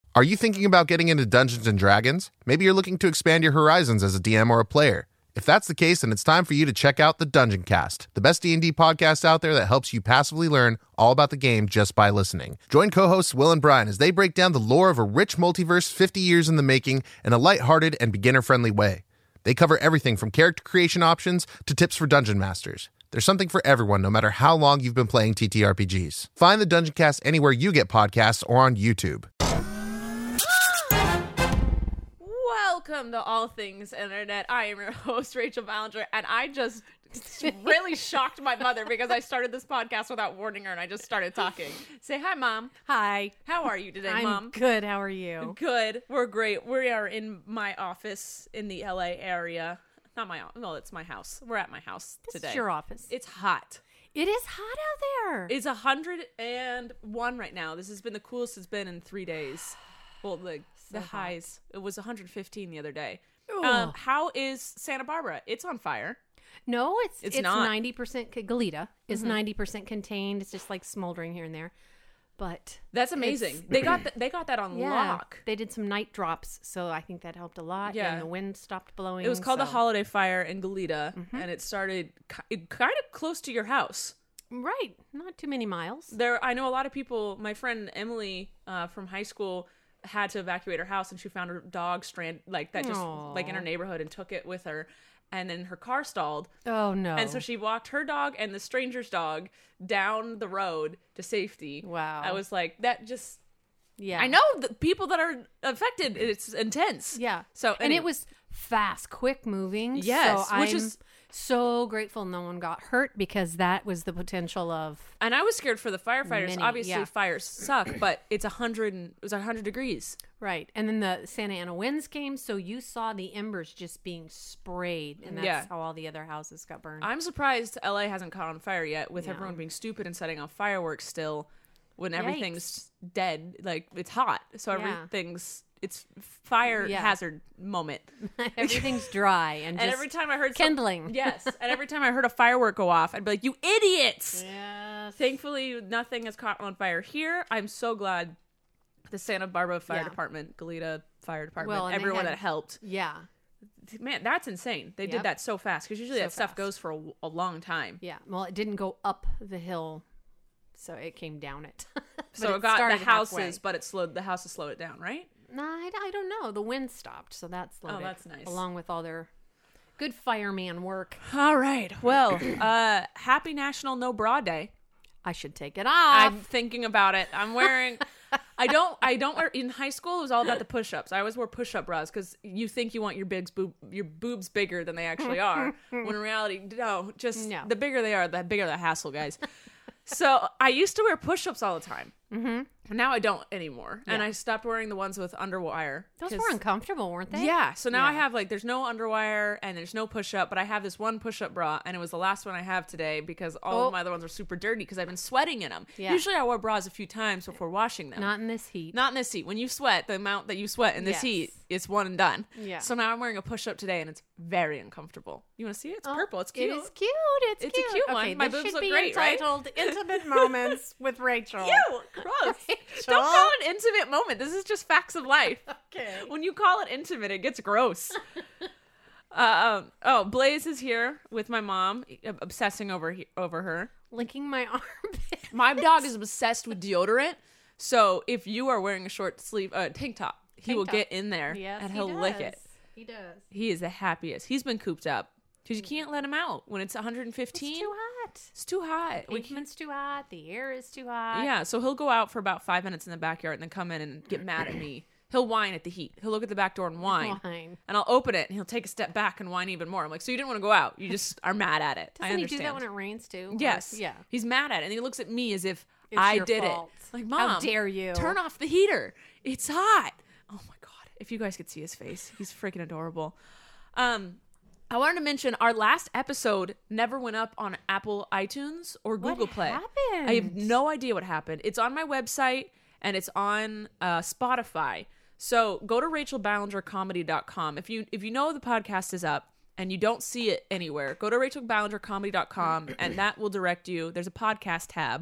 Are you thinking about getting into Dungeons & Dragons? Maybe you're looking to expand your horizons as a DM or a player. If that's the case, then it's time for you to check out the Dungeon Cast, the best D&D podcast out there that helps you passively learn all about the game just by listening. Join co-hosts Will and Brian as they break down the lore of a rich multiverse 50 years in the making in a lighthearted and beginner-friendly way. They cover everything from character creation options to tips for dungeon masters. There's something for everyone, no matter how long you've been playing TTRPGs. Find the Dungeon Cast anywhere you get podcasts or on YouTube. Welcome to All Things Internet. I am your host, Rachel Ballinger, and I just really shocked my mother because I started this podcast without warning her, and I just started talking. Say hi, Mom. Hi. How are you today, I'm Mom? good. How are you? Good. We're great. We are in my office in the LA area. Not my office. No, it's my house. We're at my house today. This is your office. It's hot. It is hot out there. It's 101 right now. This has been the coolest it's been in 3 days. Well, the highs. It was 115 the other day. How is Santa Barbara? It's on fire. No, it's not. 90% Goleta is 90% contained. It's just like smoldering here and there. But that's amazing. They got that on lock. They did some night drops, so I think that helped a lot. Yeah. And the wind stopped blowing. It was called the Holiday Fire in Goleta, and it started kind of close to your house. Right. Not too many miles. I know a lot of people. My friend Emily from high school had to evacuate her house, and she found her dog stranded like that, just like in her neighborhood, and took it with her. And then her car stalled. Oh, no. And so she walked her dog and the stranger's dog down the road to safety. Wow. I was like, that just... Yeah. I know the people that are affected. It's intense. Yeah. So and it was fast, quick moving. Yes. So which I'm is... so grateful no one got hurt because that was the potential of... And I was scared for the firefighters. Obviously, yeah. fires suck, but it was 100 degrees. Right. And then the Santa Ana winds came, so you saw the embers just being sprayed, and that's how all the other houses got burned. I'm surprised LA hasn't caught on fire yet, with everyone being stupid and setting off fireworks still when everything's dead. Like, it's hot, so everything's... It's fire hazard moment. Everything's dry and just every time I heard kindling. Yes. And every time I heard a firework go off, I'd be like, "You idiots!" Yes. Thankfully, nothing has caught on fire here. I'm so glad the Santa Barbara Fire Department, Goleta Fire Department, everyone that helped. Yeah. Man, that's insane. They did that so fast because usually that stuff goes for a long time. Yeah. Well, it didn't go up the hill, so it came down it. So it got the houses, but the houses slowed it down, right? No, I don't know. The wind stopped, so that slowed it. Oh, that's nice. Along with all their good fireman work. All right. Well, happy National No Bra Day. I should take it off. I'm thinking about it. I'm wearing... I don't wear... In high school, it was all about the push-ups. I always wore push-up bras because you think you want your boobs bigger than they actually are. When in reality, no. The bigger they are, the bigger the hassle, guys. So I used to wear push-ups all the time. Mm-hmm. Now I don't anymore. Yeah. And I stopped wearing the ones with underwire. Those were uncomfortable, weren't they? Yeah. So now I have there's no underwire and there's no push-up, but I have this one push-up bra, and it was the last one I have today because all of my other ones are super dirty because I've been sweating in them. Yeah. Usually I wear bras a few times before washing them. Not in this heat. Not in this heat. When you sweat, the amount that you sweat in this heat, it's one and done. Yeah. So now I'm wearing a push-up today, and it's very uncomfortable. You want to see it? It's purple. It's cute. It is cute. It's a cute one. Okay, My this boobs should look be great, right? entitled Intimate Moments with Rachel. Ew, gross. Don't call it an intimate moment. This is just facts of life. Okay. When you call it intimate, it gets gross. Blaze is here with my mom, obsessing over her. Licking my armpit. My dog is obsessed with deodorant. So if you are wearing a short sleeve tank top, he will get in there and he'll lick it. He does. He is the happiest. He's been cooped up because you can't let him out when it's 115. It's too hot. It's too hot. Pavement's too hot. The air is too hot. Yeah, so he'll go out for about 5 minutes in the backyard and then come in and get mad at me. He'll whine at the heat. He'll look at the back door and whine. And I'll open it and he'll take a step back and whine even more. I'm like, so you didn't want to go out. You just are mad at it. Doesn't he do that when it rains too? Yes. Yeah. He's mad at it. And he looks at me as if It's I your did fault. it. Like, Mom, how dare you? Turn off the heater. It's hot. Oh my God. If you guys could see his face, he's freaking adorable. I wanted to mention our last episode never went up on Apple iTunes or Google Play. What happened? I have no idea what happened. It's on my website and it's on Spotify. So go to RachelBallingerComedy.com. If you know the podcast is up and you don't see it anywhere, go to RachelBallingerComedy.com and that will direct you. There's a podcast tab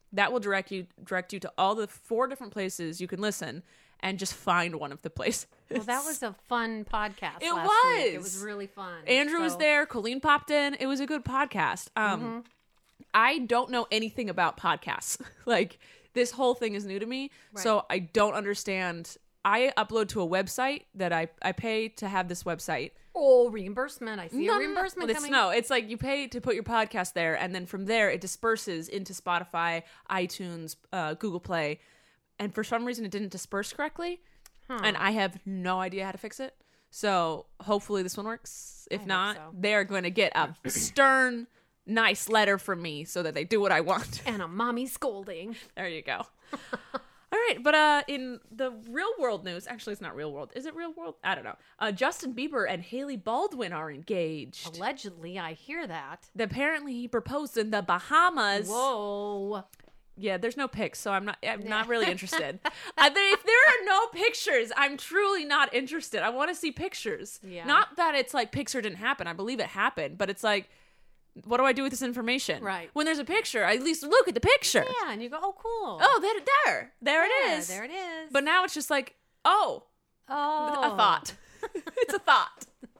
That will direct you to all the 4 different places you can listen and just find one of the places. Well, that was a fun podcast. It last was. week. It was really fun. Andrew was there. Colleen popped in. It was a good podcast. I don't know anything about podcasts. Like, this whole thing is new to me, so I don't understand. I upload to a website that I pay to have this website. Oh, reimbursement. I see a reimbursement coming. It's like you pay to put your podcast there, and then from there it disperses into Spotify, iTunes, Google Play. And for some reason it didn't disperse correctly. And I have no idea how to fix it. So hopefully this one works. If not, they're going to get a stern, nice letter from me so that they do what I want. And a mommy scolding. There you go. All right, but in the real world news, actually it's not real world. Is it real world? I don't know. Justin Bieber and Hailey Baldwin are engaged. Allegedly, I hear that. Apparently he proposed in the Bahamas. Whoa. Yeah, there's no pics, so I'm not really interested. If there are no pictures, I'm truly not interested. I want to see pictures. Yeah. Not that it's like picture didn't happen. I believe it happened, but it's like, what do I do with this information? Right. When there's a picture, I at least look at the picture. Yeah, and you go, oh, cool. Oh, there it is. There it is. But now it's just like, a thought. It's a thought.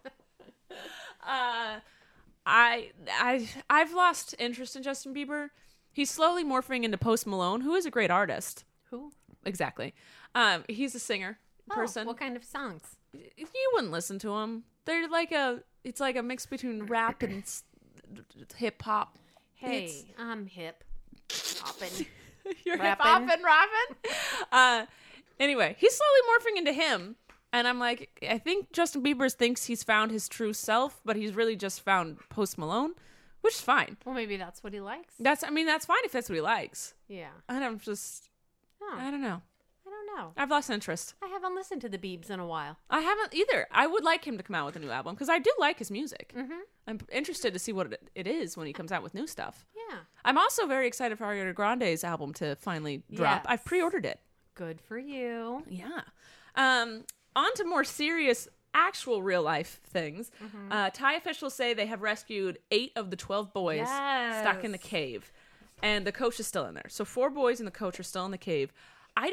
I've lost interest in Justin Bieber. He's slowly morphing into Post Malone, who is a great artist. Who? Exactly. He's a singer person. What kind of songs? You wouldn't listen to him. They're like it's like a mix between rap and hip hop. Hey, I'm hip. Hopping. You're hip hopping, rapping. Anyway, he's slowly morphing into him. And I'm like, I think Justin Bieber thinks he's found his true self, but he's really just found Post Malone, which is fine. Well, maybe that's what he likes. That's fine if that's what he likes. Yeah. And I'm just, I don't know. I don't know. I've lost interest. I haven't listened to the Biebs in a while. I haven't either. I would like him to come out with a new album because I do like his music. Mm-hmm. I'm interested to see what it is when he comes out with new stuff. Yeah. I'm also very excited for Ariana Grande's album to finally drop. Yes. I've pre-ordered it. Good for you. Yeah. On to more serious, actual real life things. Mm-hmm. Thai officials say they have rescued 8 of the 12 boys stuck in the cave, and the coach is still in there. So 4 boys and the coach are still in the cave. I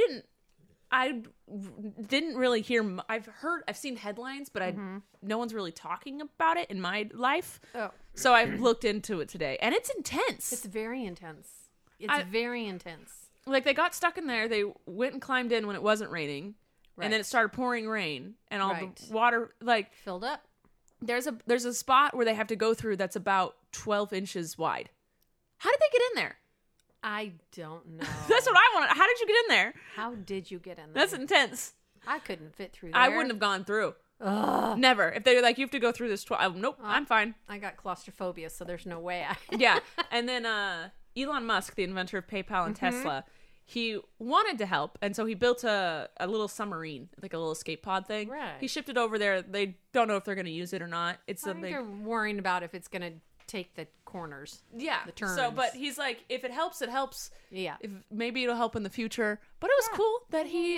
didn't really hear. I've seen headlines, but no one's really talking about it in my life. Oh. So I looked into it today, and it's intense. It's very intense. It's very intense. Like, they got stuck in there. They went and climbed in when it wasn't raining. Right. And then it started pouring rain, and all Right. the water, like, Filled up. there's a spot where they have to go through that's about 12 inches wide. How did they get in there? I don't know. That's what I want. How did you get in there? How did you get in there? That's intense. I couldn't fit through there. I wouldn't have gone through. Ugh. Never. If they were like, you have to go through this 12. Nope, I'm fine. I got claustrophobia, so there's no way I... Yeah. And then Elon Musk, the inventor of PayPal and Tesla, he wanted to help, and so he built a little submarine, like a little escape pod thing. Right. He shipped it over there. They don't know if they're going to use it or not. It's I think they're worrying about if it's going to take the corners. Yeah. The turns. So, but he's like, if it helps, it helps. Yeah. If maybe it'll help in the future. But it was cool that he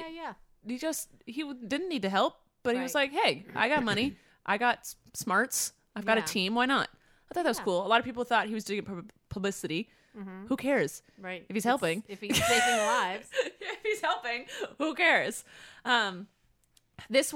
didn't need to help, but he was like, hey, I got money, I got smarts, I've got a team. Why not? I thought that was cool. A lot of people thought he was doing publicity. Who cares? Right. If he's helping. If he's saving lives. If he's helping, who cares? This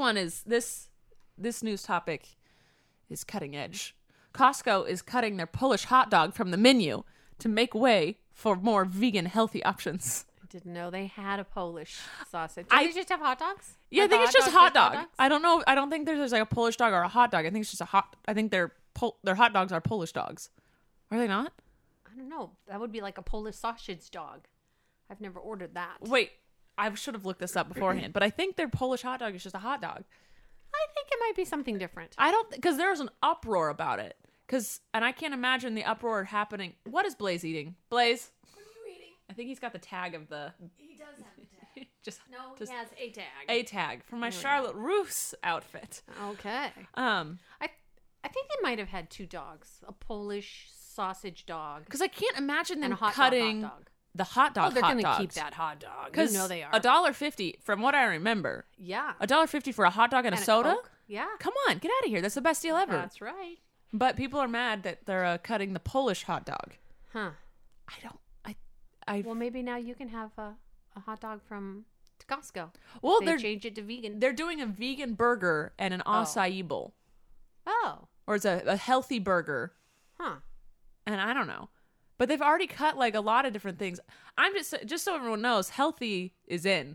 news topic is cutting edge. Costco is cutting their Polish hot dog from the menu to make way for more vegan healthy options. I didn't know they had a Polish sausage. Do they just have hot dogs? Yeah, I Like think it's just hot dog. dogs? I don't know. I don't think there's like a Polish dog or a hot dog. I think it's just I think their hot dogs are Polish dogs. Are they not? I don't know. That would be like a Polish sausage dog. I've never ordered that. Wait, I should have looked this up beforehand, but I think their Polish hot dog is just a hot dog. I think it might be something different. I don't, because there's an uproar about it. And I can't imagine the uproar happening. What is Blaze eating? Blaze? What are you eating? I think he's got the tag of the. He does have a tag. just He has a tag. a tag from my Charlotte Russe outfit. Okay. I think they might have had 2 dogs. A Polish sausage dog. Because I can't imagine them And a hot cutting dog. the hot dog. Oh, they're hot going to dogs. keep that hot dog. You Because know they are. $1.50, from what I remember, Yeah. $1.50 for a hot dog and a And a soda. Coke? Yeah. Come on, get out of here! That's the best deal ever. That's right. But people are mad that they're cutting the Polish hot dog. Huh. Well, maybe now you can have a hot dog from Costco. Well, they change it to vegan. They're doing a vegan burger and an acai bowl. Oh. Or it's a healthy burger. Huh. And I don't know. But they've already cut like a lot of different things. I'm just so everyone knows, healthy is in.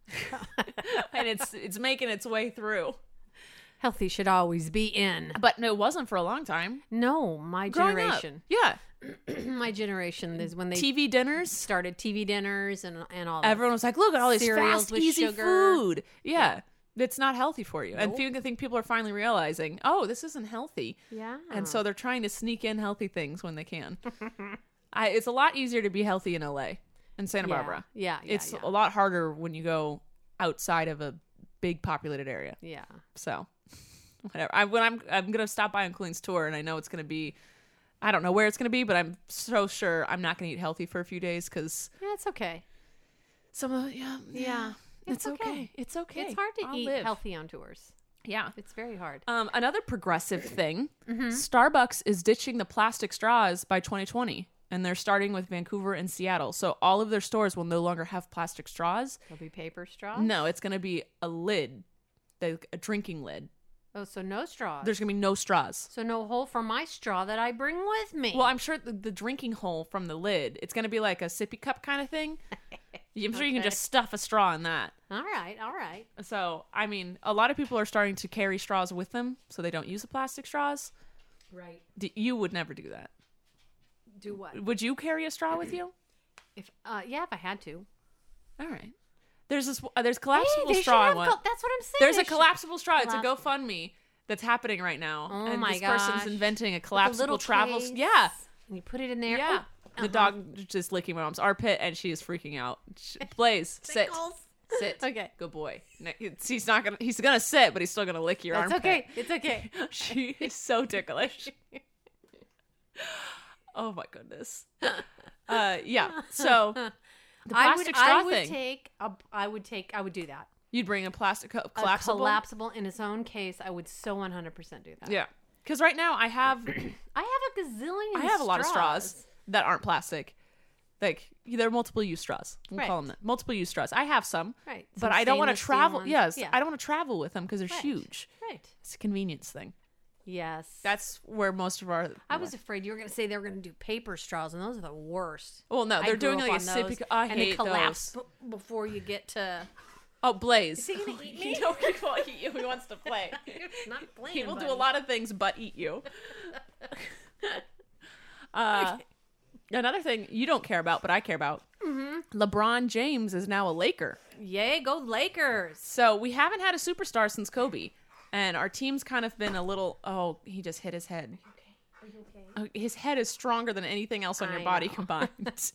And it's making its way through. Healthy should always be in. But no, it wasn't for a long time. No, my Growing generation. Up. Yeah. My generation is when they TV dinners. started TV dinners and all that. Everyone was like, look at all these Cereals fast, with easy sugar. food. Yeah. It's not healthy for you. Nope. And I think people are finally realizing, oh, this isn't healthy. Yeah. And so they're trying to sneak in healthy things when they can. It's a lot easier to be healthy in LA and Santa Barbara. Yeah. It's a lot harder when you go outside of a big populated area. Yeah. So whatever. I'm gonna stop by on Colleen's tour, and I know it's gonna be, I don't know where it's gonna be, but I'm so sure I'm not gonna eat healthy for a few days because Yeah, it's okay. some of Yeah. it's okay. It's okay. It's hard to I'll eat live. healthy on tours. Yeah. It's very hard. Another progressive thing, Starbucks is ditching the plastic straws by 2020, and they're starting with Vancouver and Seattle. So all of their stores will no longer have plastic straws. There'll be paper straws? No, it's going to be a lid, a drinking lid. Oh, so no straws. There's going to be no straws. So no hole for my straw that I bring with me. Well, I'm sure the drinking hole from the lid, it's going to be like a sippy cup kind of thing. I'm sure you can just stuff a straw in that. All right. So, I mean, a lot of people are starting to carry straws with them so they don't use the plastic straws. Right. You would never do that. Do what? Would you carry a straw with you? If I had to. All right. There's collapsible Hey, they straw. should have that's what I'm saying. There's They a should- collapsible straw. It's a Collapse- GoFundMe that's happening right now. Oh and my this person's gosh. inventing a With a collapsible little travel. case, Yeah. And you put it in there. Yeah. Oh, The dog just licking my mom's armpit, and she is freaking out. Blaze, sit. Sit. Okay. Good boy. No, he's gonna sit, but he's still gonna lick your That's armpit. okay. It's okay. She is so ticklish. Oh my goodness. Yeah. So the plastic straw thing. I would do that. You'd bring a plastic collapsible. A collapsible in its own case. I would so 100% do that. Yeah. Because right now I have I have a gazillion. I have a lot of straws that aren't plastic. Like they're multiple use straws. We'll Right. call them that. Multiple use straws. I have some. Right. But Some I don't want to stainless steel travel. ones. Yes. Yeah. I don't want to travel with them because they're Right. huge. Right. It's a convenience thing. Yes. That's where most of our. I was afraid you were going to say they were going to do paper straws, and those are the worst. Well, no, I they're grew doing up like a on sippy. those, I and they hate collapse those. before you get to. Oh, Blaze. Is he gonna eat me? No, he won't eat you. He wants to play. Not playing. He will do buddy. a lot of things but eat you. Another thing you don't care about, but I care about. Mm-hmm. LeBron James is now a Laker. Yay, go Lakers! So we haven't had a superstar since Kobe. And our team's kind of been a little, oh, he just hit his head. Are you okay? His head is stronger than anything else on your I body know. combined.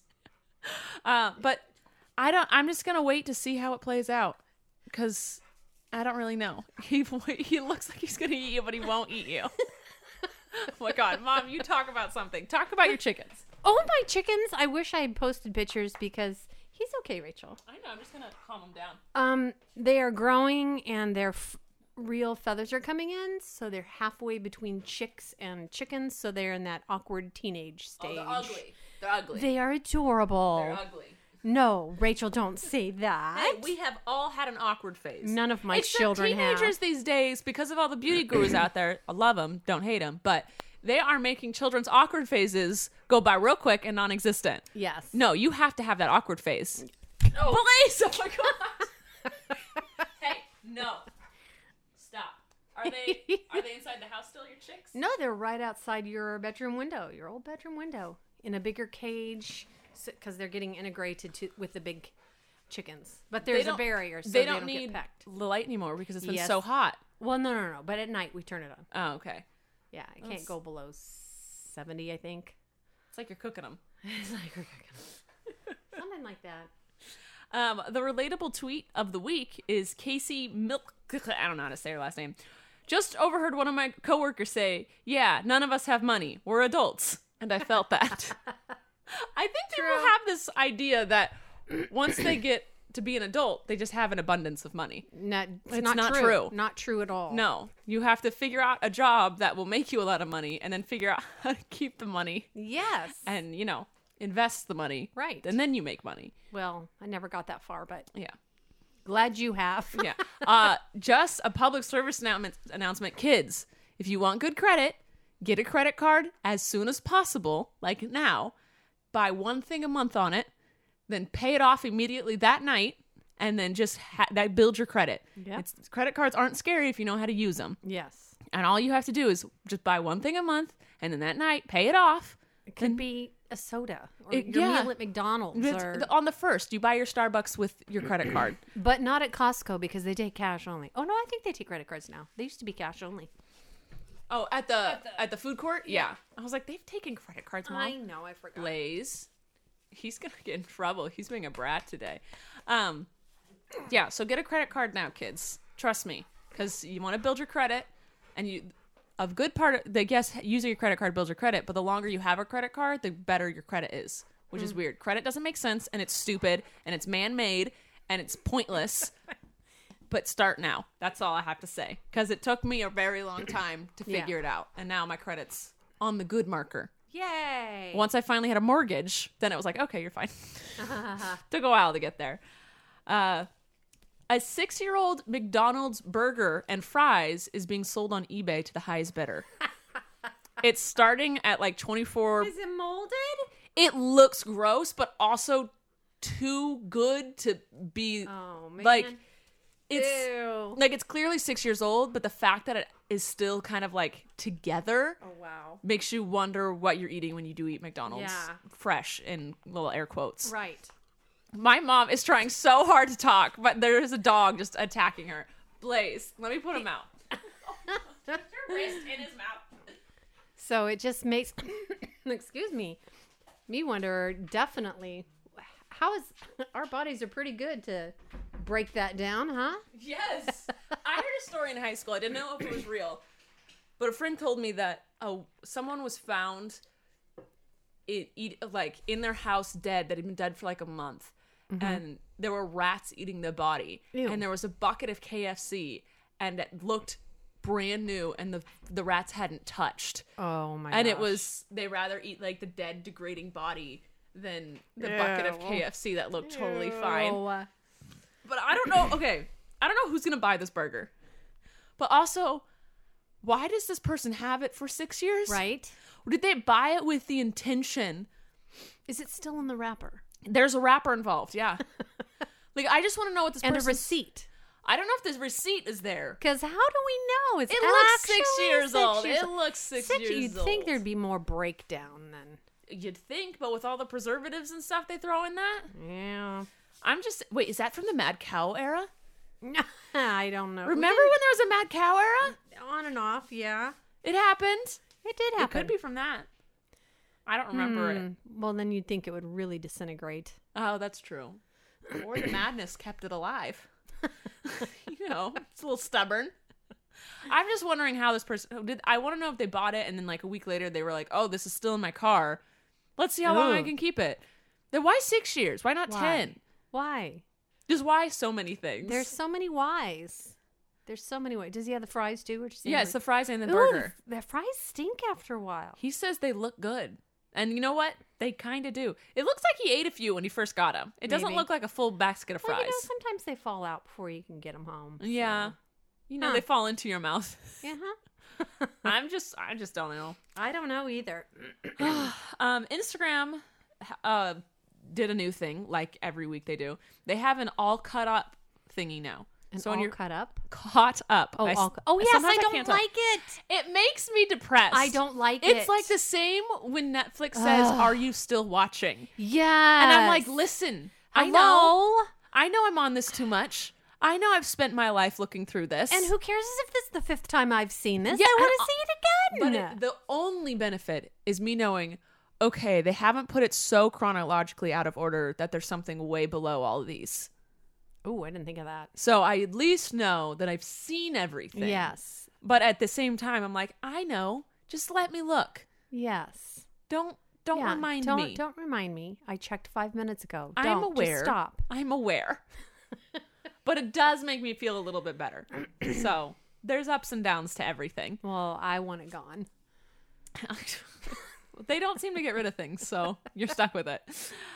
But I'm just going to wait to see how it plays out. Because I don't really know. He looks like he's going to eat you, but he won't eat you. Oh my God, Mom, you talk about something. Talk about your chickens. Oh, my chickens! I wish I had posted pictures because he's okay, Rachel. I know, I'm just going to calm him down. They are growing and their real feathers are coming in, so they're halfway between chicks and chickens. So they're in that awkward teenage stage. Oh, they're ugly. They're ugly. They are adorable. They're ugly. No, Rachel, don't say that. Hey, we have all had an awkward phase. None of my Except children have. teenagers these days, because of all the beauty gurus out there. I love them, don't hate them, but they are making children's awkward phases go by real quick and non-existent. Yes. No, you have to have that awkward phase. Oh, Blaze! Oh my God! Hey, no, stop. Are they inside the house still? Your chicks? No, they're right outside your bedroom window, your old bedroom window, in a bigger cage, because they're getting integrated with the big chickens. But there's a barrier, so they don't need get pecked. the light anymore because it's been Yes. so hot. Well, no. But at night we turn it on. Oh, okay. Yeah, it can't go below 70, I think. It's like you're cooking them. It's like something like that. The relatable tweet of the week is Casey Milk. I don't know how to say her last name. Just overheard one of my coworkers say, "Yeah, none of us have money. We're adults," and I felt that. I think people have this idea that once they get to be an adult, they just have an abundance of money. It's not true. Not true at all. No, you have to figure out a job that will make you a lot of money, and then figure out how to keep the money. Yes. And invest the money. Right. And then you make money. Well, I never got that far, but Yeah. glad you have. Yeah. Just a public service announcement. Kids, if you want good credit, get a credit card as soon as possible, like now. Buy one thing a month on it, then pay it off immediately that night, and then just that builds your credit. Yep. Credit cards aren't scary if you know how to use them. Yes. And all you have to do is just buy one thing a month, and then that night, pay it off. It could be a soda or your yeah. meal at McDonald's. On the first, you buy your Starbucks with your credit card. But not at Costco because they take cash only. Oh, no, I think they take credit cards now. They used to be cash only. Oh, at the food court? Yeah. I was like, they've taken credit cards, Mom. I know, I forgot. Blaze. He's going to get in trouble. He's being a brat today. Yeah, so get a credit card now, kids. Trust me. Because you want to build your credit. And a good part of using your credit card builds your credit. But the longer you have a credit card, the better your credit is. Which is weird. Credit doesn't make sense. And it's stupid. And it's man-made. And it's pointless. But start now. That's all I have to say. Because it took me a very long time to figure it out. And now my credit's on the good marker. Yay! Once I finally had a mortgage, then it was like, okay, you're fine. Took a while to get there. A 6-year-old McDonald's burger and fries is being sold on eBay to the highest bidder. It's starting at like 24. Is it molded? It looks gross, but also too good to be Man. like it's Ew. like it's clearly 6 years old, but the fact that it is still kind of like together Oh, wow. makes you wonder what you're eating when you do eat McDonald's. Yeah. Fresh in little air quotes. Right. My mom is trying so hard to talk, but there is a dog just attacking her. Blaze, let me put him out. Your wrist in his mouth. So it just makes, excuse me wonder definitely how is our bodies are pretty good to break that down, huh? Yes. I heard a story in high school. I didn't know if it was real, but a friend told me that someone was found in their house dead that had been dead for like a month. And there were rats eating the body. Ew. And there was a bucket of KFC and it looked brand new and the rats hadn't touched. Oh my And gosh. it was, they rather eat like the dead degrading body than the bucket of KFC that looked totally fine. Ew. But I don't know. Okay. I don't know who's going to buy this burger. But also, why does this person have it for 6 years? Right? Or did they buy it with the intention? Is it still in the wrapper? There's a wrapper involved. Yeah. Like, I just want to know what this And a person's... receipt. I don't know if this receipt is there. Because how do we know? It's It looks actually 6 years 6 old. years It looks six years You'd old. think there'd be more breakdown then. You'd think, but with all the preservatives and stuff they throw in that, Yeah. I'm just... Wait, is that from the Mad Cow era? I don't know. Remember when there was a Mad Cow era? On and off, yeah. It happened. It did It happen. could be from that. I don't remember it. Well, then you'd think it would really disintegrate. Oh, that's true. Or the madness kept it alive. You know, it's a little stubborn. I'm just wondering how this person did. I want to know if they bought it and then like a week later they were like, "Oh, this is still in my car. Let's see how long I Ugh. can keep it." Then why 6 years? Why not Why? 10? Why? Just why so many things? There's so many whys. There's so many ways. Does he have the fries too? Or just yeah, it's the fries and the Ooh, burger. The fries stink after a while. He says they look good. And you know what? They kind of do. It looks like he ate a few when he first got them. It doesn't Maybe. look like a full basket of Well, fries. you know, sometimes they fall out before you can get them home. so- Yeah. You know, Huh. they fall into your mouth. Uh-huh. I just don't know. I don't know either. Instagram did a new thing, like every week they do. They have an all cut up thingy now. And so all when you're cut up. caught up, Oh, I, yes, sometimes I don't can't talk. like it. It makes me depressed. I don't like it. It's like the same when Netflix says, Ugh. "Are you still watching?" Yeah. And I'm like, listen, I know I'm on this too much. I know I've spent my life looking through this. And who cares if this is the 5th time I've seen this? Yeah, I want and- to see it But again. the only benefit is me knowing, okay, they haven't put it so chronologically out of order that there's something way below all of these. Oh, I didn't think of that. So I at least know that I've seen everything. Yes. But at the same time, I'm like, I know. Just let me look. Yes. Don't Yeah, remind don't, me. Don't remind me. I checked 5 minutes ago. I'm Don't. aware. Just stop. I'm aware. But it does make me feel a little bit better. So there's ups and downs to everything. Well, I want it gone. They don't seem to get rid of things, so you're stuck with it.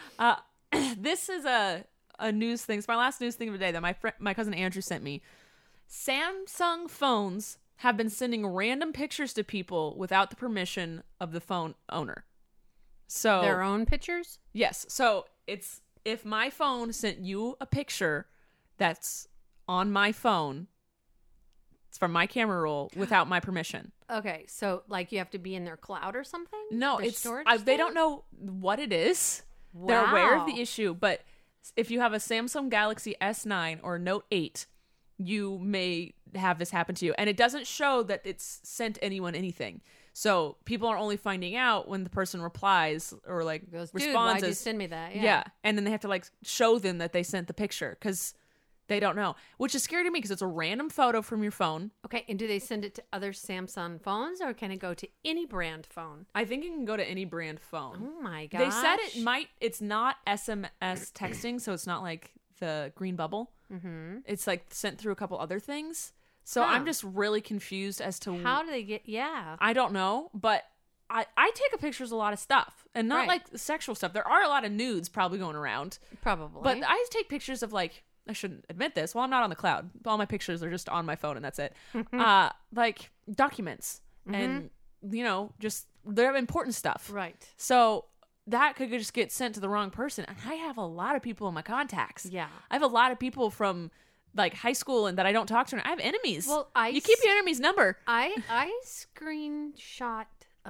This is a news thing. It's my last news thing of the day that my cousin Andrew sent me. Samsung phones have been sending random pictures to people without the permission of the phone owner. So Their own pictures? yes. So it's if my phone sent you a picture that's on my phone, it's from my camera roll without my permission. Okay, so like you have to be in their cloud or something? No, Their it's storage they thing? don't know what it is. They're aware of the Wow. issue, but if you have a Samsung Galaxy S9 or Note 8, you may have this happen to you. And it doesn't show that it's sent anyone anything. So people are only finding out when the person replies or like Goes, dude, responds. why'd you send me that? Yeah. And then they have to like show them that they sent the picture because they don't know, which is scary to me because it's a random photo from your phone. Okay, and do they send it to other Samsung phones or can it go to any brand phone? I think it can go to any brand phone. Oh my gosh. They said it's not SMS texting, so it's not like the green bubble. Mm-hmm. It's like sent through a couple other things. So Huh. I'm just really confused as to How do they get, yeah. I don't know, but I take pictures of a lot of stuff and not Right. like sexual stuff. There are a lot of nudes probably going around, Probably. but I take pictures of like, I shouldn't admit this. Well, I'm not on the cloud. All my pictures are just on my phone and that's it. Like documents and, just they're important stuff. right. So that could just get sent to the wrong person. And I have a lot of people in my contacts. Yeah. I have a lot of people from like high school and that I don't talk to. I have enemies. Well, you keep your enemy's number. I screenshot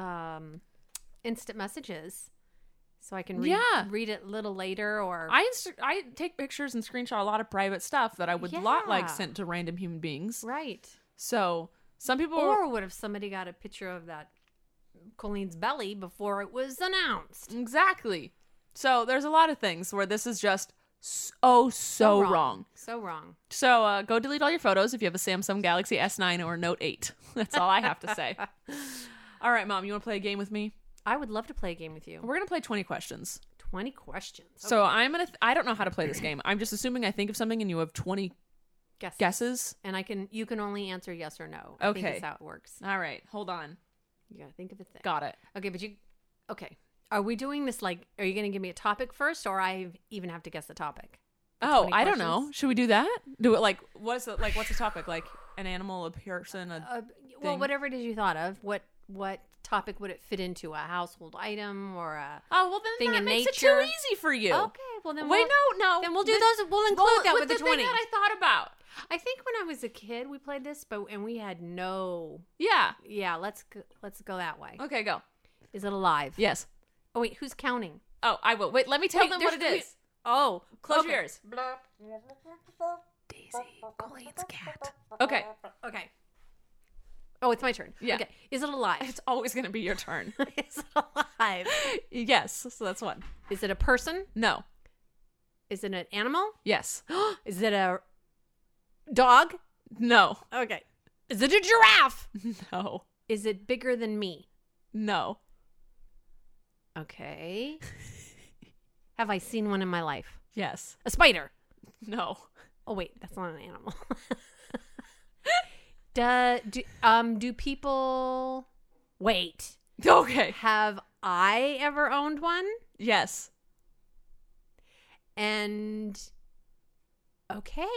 instant messages so I can read it a little later or I take pictures and screenshot a lot of private stuff that I would not like Yeah. sent to random human beings. right. So some people Or what if somebody got a picture of that Colleen's belly before it was announced? exactly. So there's a lot of things where this is just so wrong. So wrong. So go delete all your photos if you have a Samsung Galaxy S9 or Note 8. That's all I have to say. All right, Mom, you want to play a game with me? I would love to play a game with you. We're going to play 20 questions. 20 questions. So I'm going to, I don't know how to play this game. I'm just assuming I think of something and you have 20 guesses. And you can only answer yes or no. I think Okay. that's how it works. All right, hold on. You gotta think of a thing. Got it. Okay, okay. Are we doing this like, are you gonna give me a topic first or I even have to guess the topic? Oh, 20 I don't know. questions? Should we do that? Do it like, what's the topic? Like an animal, a person, Well, thing. whatever it is you thought of, what topic would it fit into? A household item or a Oh, well then thing that in makes nature? it too easy for you. Okay, well then Wait, no. Then we'll do those. We'll include that with the 20. thing that I thought about. I think when I was a kid, we played this, and we had no. Yeah. Yeah, let's go that way. Okay, go. Is it alive? Yes. Oh wait, who's counting? Oh, I will. Wait, let me tell Wait, them what it there's- is. Oh, Close okay. your ears. Daisy, Colleen's cat. Okay. Okay. Oh, it's my turn. Yeah. Okay. Is it alive? It's always going to be your turn. Is it alive? Yes. So that's one. Is it a person? No. Is it an animal? Yes. Is it a dog? No. Okay. Is it a giraffe? No. Is it bigger than me? No. Okay. Have I seen one in my life? Yes. A spider. No. Oh wait, that's not an animal. Do people wait? Okay. Have I ever owned one? Yes. And okay.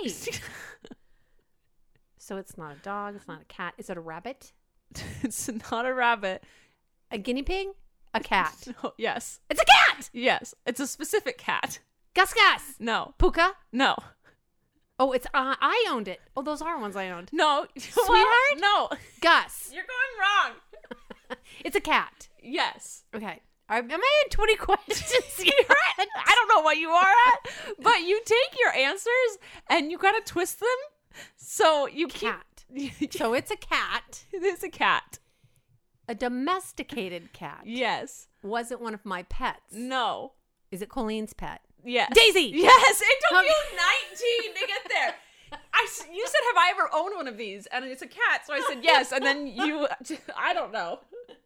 So it's not a dog, it's not a cat. Is it a rabbit? It's not a rabbit. A guinea pig? A cat. No. Yes. It's a cat! Yes. It's a specific cat. Gus Gus! No. Puka? No. Oh, it's I owned it. Oh, those are ones I owned. No. Sweetheart? No. Gus. You're going wrong. It's a cat. Yes. Okay. Am I at 20 questions yet? I don't know what you are at, but you take your answers and you gotta twist them. So you Cat. keep. So it's a cat. It is a cat. A domesticated cat. Yes. Was it one of my pets? No. Is it Colleen's pet? Yes. Daisy! Yes. It took Okay. you 19 to get there. You said, have I ever owned one of these? And it's a cat. So I said yes. And then I don't know.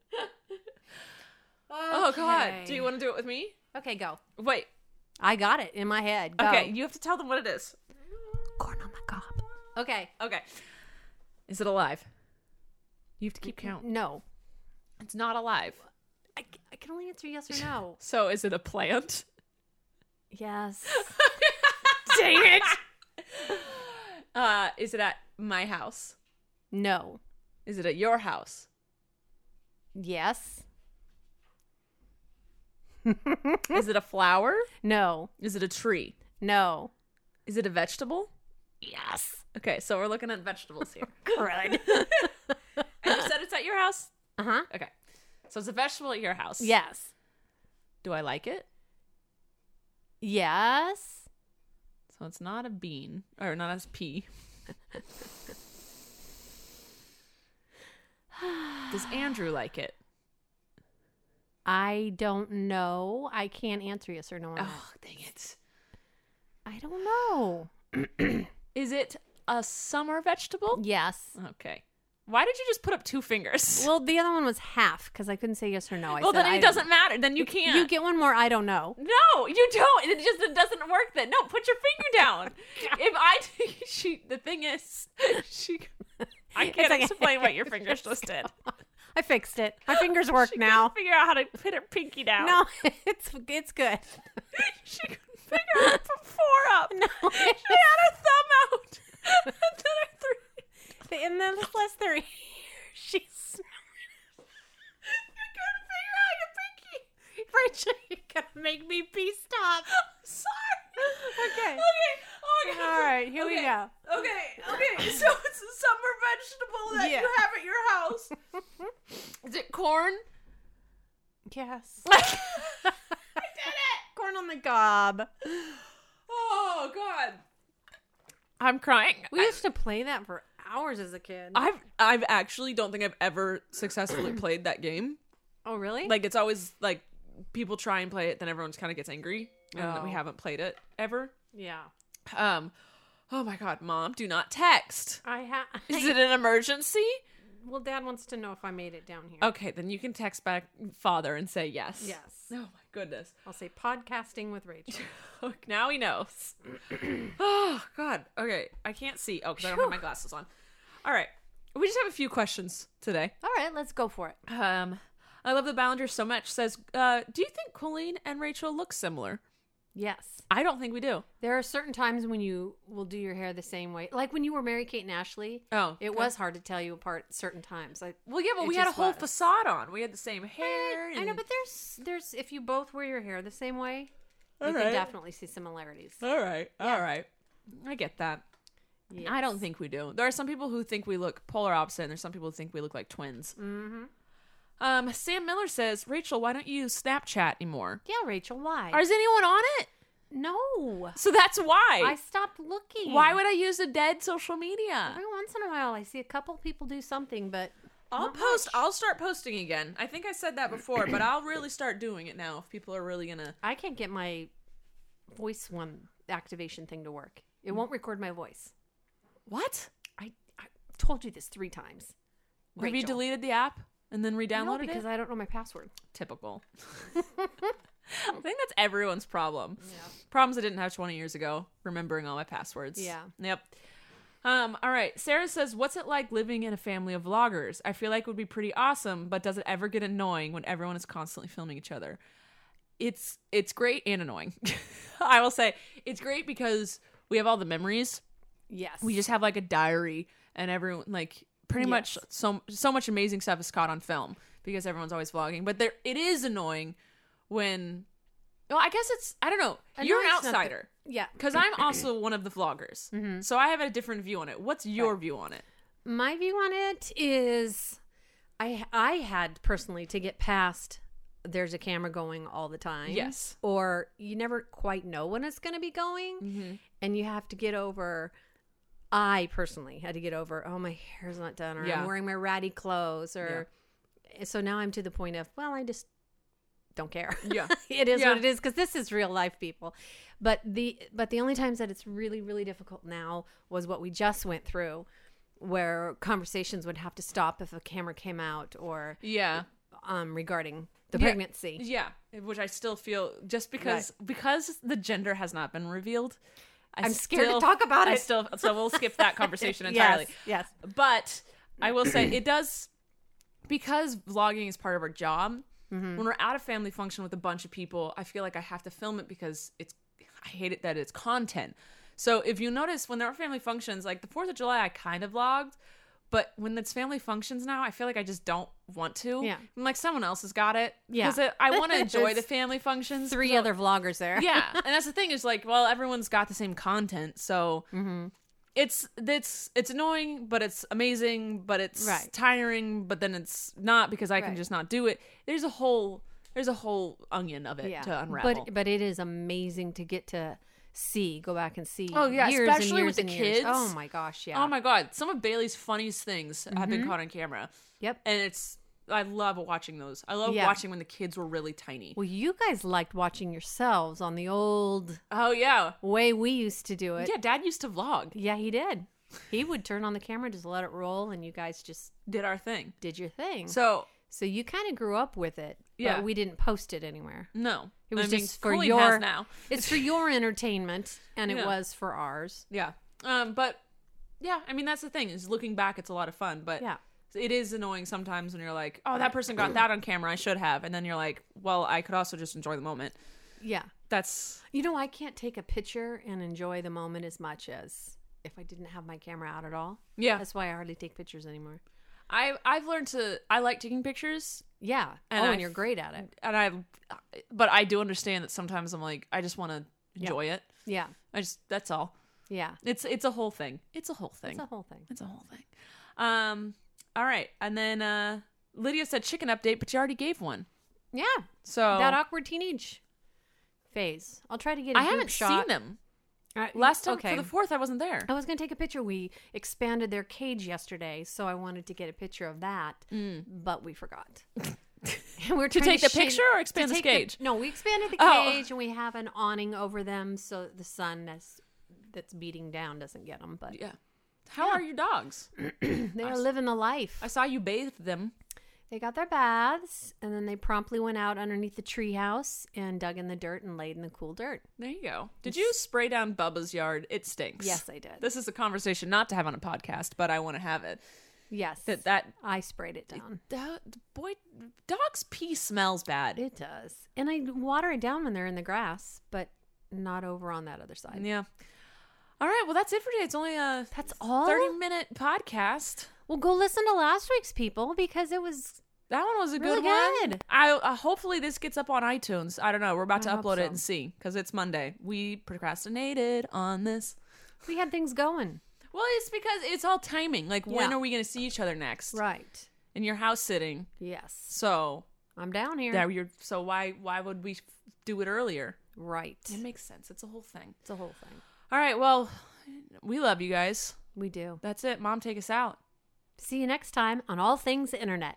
Oh, God. Do you want to do it with me? Okay, go. Wait. I got it in my head. Go. Okay. You have to tell them what it is. Corn on the cob. Okay. Okay. Is it alive? You have to keep count. No. It's not alive. I can only answer yes or no. So is it a plant? Yes. Dang it. Is it at my house? No. Is it at your house? Yes. Is it a flower? No. Is it a tree? No. Is it a vegetable? Yes. Okay, so we're looking at vegetables here. Good. And you said it's at your house? Uh-huh. Okay. So it's a vegetable at your house. Yes. Do I like it? Yes. So it's not a bean. Or not as pea. Does Andrew like it? I don't know. I can't answer yes or no on that. Oh, dang it. I don't know. Is it a summer vegetable? Yes. Okay. Why did you just put up 2 fingers? Well, the other one was half because I couldn't say yes or no. Well, then it doesn't matter. Then you can't. You get one more. I don't know. No, you don't. It doesn't work then. No, put your finger down. The thing is, I can't like- explain what your fingers just did. I fixed it. My fingers work She now. couldn't figure out how to put her pinky down. No, it's good. She couldn't figure out how to put 4 up. No. She had her thumb out. And then her 3. And then plus 3. She's. You couldn't figure out your pinky. Rachel, you're gonna make me pee. Stop. Sorry. Okay. Okay. All right, here we go. Okay. So it's a summer vegetable that Yeah. you have at your house. Is it corn? Yes. I did it. Corn on the cob. Oh God. I'm crying. We used to play that for hours as a kid. I've actually don't think I've ever successfully played that game. Oh, really? Like it's always like people try and play it, then everyone just kind of gets angry, and we haven't played it ever. Yeah. Oh my God, Mom, do not text. Is it an emergency? Well, Dad wants to know if I made it down here. Okay, then you can text back Father and say yes. Yes. Oh my goodness. I'll say podcasting with Rachel. Now he knows. Oh God. Okay, I can't see. Oh, because I don't have my glasses on. All right, we just have a few questions today. All right, let's go for it. I love the Ballinger so much. Says, do you think Colleen and Rachel look similar? Yes. I don't think we do. There are certain times when you will do your hair the same way. Like when you were Mary Kate and Ashley. Oh, It okay. was hard to tell you apart certain times. Like, Well, yeah, but It we had a just whole was. facade on. We had the same hair. I know, and- but there's if you both wear your hair the same way, you All can right. definitely see similarities. All right. I get that. Yes. I don't think we do. There are some people who think we look polar opposite, and there's some people who think we look like twins. Mm-hmm. Sam Miller says, Rachel, why don't you use Snapchat anymore? Yeah, Rachel, why? Or is anyone on it? No. So that's why. I stopped looking. Why would I use a dead social media? Every once in a while I see a couple people do something, but I'll not post. much. I'll start posting again. I think I said that before, but I'll really start doing it now if people are really gonna. I can't get my voice one activation thing to work. It won't record my voice. What? I told you this 3 times. Have you Rachel. deleted the app and then re-downloaded No, because it? I don't know my password. Typical. I think that's everyone's problem. Yeah. Problems I didn't have 20 years ago, remembering all my passwords. Yeah. Yep. All right. Sarah says, what's it like living in a family of vloggers? I feel like it would be pretty awesome, but does it ever get annoying when everyone is constantly filming each other? It's great and annoying. I will say it's great because we have all the memories. Yes. We just have like a diary, and everyone like pretty much so much amazing stuff is caught on film because everyone's always vlogging. But it is annoying when, well, I guess it's, I don't know. You're an Annoying's not the- outsider. Yeah. Because I'm also one of the vloggers. So I have a different view on it. What's your view on it? My view on it is I had personally to get past there's a camera going all the time. Yes. Or you never quite know when it's going to be going. And you have to get over, I personally had to get over, oh, my hair's not done, or I'm wearing my ratty clothes, or so now I'm to the point of, well, I just don't care. Yeah. It is what it is, because this is real life, people. But the only times that it's really, really difficult now was what we just went through, where conversations would have to stop if a camera came out, or regarding the pregnancy. Yeah, which I still feel just because the gender has not been revealed. I'm scared to talk about it. So we'll skip that conversation entirely. Yes. But I will say it does, because vlogging is part of our job. When we're at a family function with a bunch of people, I feel like I have to film it because I hate it that it's content. So if you notice, when there are family functions, like the 4th of July, I kind of vlogged. But when it's family functions now, I feel like I just don't want to. Yeah. I'm like, someone else has got it. Yeah. Because I want to enjoy the family functions. 3 other vloggers there. Yeah. And that's the thing is like, well, everyone's got the same content. So it's annoying, but it's amazing, but it's tiring, but then it's not because I can just not do it. There's a whole onion of it to unravel. But it is amazing to get to go back and see. Oh yeah, years especially and years with the and years. kids. Oh my gosh, yeah. Oh my god, some of Bailey's funniest things have been caught on camera. Yep. And I love watching those. I love watching when the kids were really tiny. Well, you guys liked watching yourselves on the old way we used to do it. Yeah, Dad used to vlog. Yeah, he did. He would turn on the camera, just let it roll, and you guys just did our thing. Did your thing. So you kind of grew up with it. Yeah. But we didn't post it anywhere. No. It was just for Colleen your has now. It's for your entertainment, and it was for ours. Yeah. But yeah, I mean that's the thing is looking back, it's a lot of fun. But it is annoying sometimes when you're like, oh, that person got that on camera, I should have, and then you're like, well, I could also just enjoy the moment. Yeah. That's I can't take a picture and enjoy the moment as much as if I didn't have my camera out at all. Yeah. That's why I hardly take pictures anymore. I've learned I like taking pictures. Yeah. And you're great at it. But I do understand that sometimes I'm like, I just want to enjoy it. Yeah. That's all. Yeah. It's a whole thing. It's a whole thing. All right. And then Lydia said chicken update, but you already gave one. Yeah. So that awkward teenage phase. I'll try to get a I group haven't shot. seen them. Last time for the 4th, I wasn't there. I was going to take a picture. We expanded their cage yesterday, so I wanted to get a picture of that, but we forgot. And we're to take the picture or expand the cage? No, we expanded the cage, and we have an awning over them so the sun that's beating down doesn't get them. But how are your dogs? They are living the life. I saw you bathe them. They got their baths, and then they promptly went out underneath the treehouse and dug in the dirt and laid in the cool dirt. There you go. Did you spray down Bubba's yard? It stinks. Yes, I did. This is a conversation not to have on a podcast, but I want to have it. Yes. That I sprayed it down. Dog's pee smells bad. It does. And I water it down when they're in the grass, but not over on that other side. Yeah. All right. Well, that's it for today. It's only a 30-minute podcast. Well, go listen to last week's, people, because that one was a really good one. Good. I hopefully this gets up on iTunes. I don't know. We're about to upload it and see because it's Monday. We procrastinated on this. We had things going. Well, it's because it's all timing. Like, when are we going to see each other next? Right. And you're house sitting. Yes. So I'm down here. So why would we do it earlier? Right. It makes sense. It's a whole thing. It's a whole thing. All right. Well, we love you guys. We do. That's it. Mom, take us out. See you next time on All Things Internet.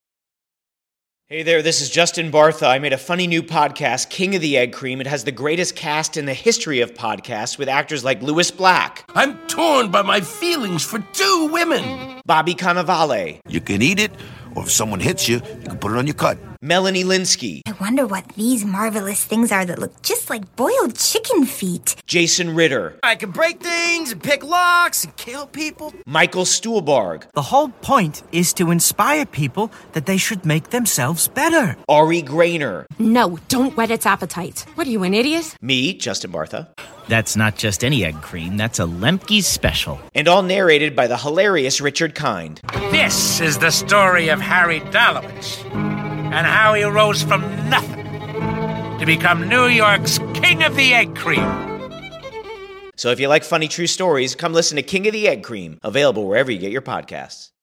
Hey there, this is Justin Bartha. I made a funny new podcast, King of the Egg Cream. It has the greatest cast in the history of podcasts with actors like Louis Black. I'm torn by my feelings for 2 women. Bobby Cannavale. You can eat it, or if someone hits you, you can put it on your cut. Melanie Linsky. I wonder what these marvelous things are that look just like boiled chicken feet. Jason Ritter. I can break things and pick locks and kill people. Michael Stuhlbarg. The whole point is to inspire people that they should make themselves better. Ari Grainer. No, don't whet its appetite. What are you, an idiot? Me, Justin Bartha. That's not just any egg cream, that's a Lemke's special. And all narrated by the hilarious Richard Kind. This is the story of Harry Dalowitz and how he rose from nothing to become New York's King of the Egg Cream. So if you like funny true stories, come listen to King of the Egg Cream, available wherever you get your podcasts.